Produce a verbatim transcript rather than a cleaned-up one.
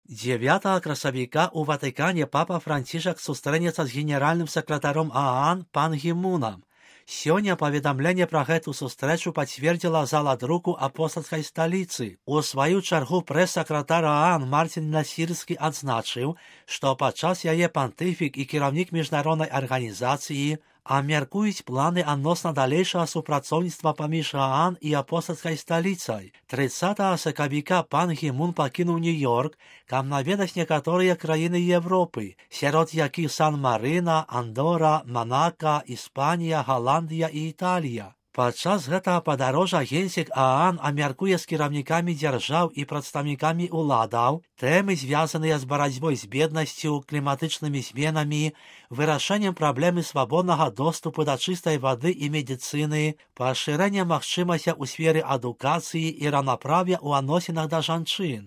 девятого красавіка у Ватыкане папа Францішак сустрэнецца з генеральным сакратаром ААН пан Гімунам. Сёння паведамленне пра гэту сустрэчу пацвердзіла зала друку апостальскай сталіцы. У сваю чаргу прэс-сакратар ААН Мартин Насірскі адзначыў, што падчас яе пантыфік і кіраўнік міжнароднай арганізацыі абмяркуюць планы адносна далейшага супрацоўніцтва паміж ААН і апостальскай сталіцай. трыццатага сакавіка пан Гімун пакінуў Нью-Йорк, каб наведаць некаторыя краіны Европы, сярод якіх Сан-Марына, Андора, Манака, Іспанія, Галандыя і Італія. Падчас гэтага падарожжа генсек ААН абмяркуе з кіраўнікамі дзяржаў і прадстаўнікамі ўладаў тэмы, звязаныя з барацьбой з беднасцю, кліматычнымі зменамі, вырашэннем праблемы свабоднага доступу да чыстай вады і медыцыны, пашырэннем магчымасцяў у сферы адукацыі і раўнапраўя ў адносінах да жанчын.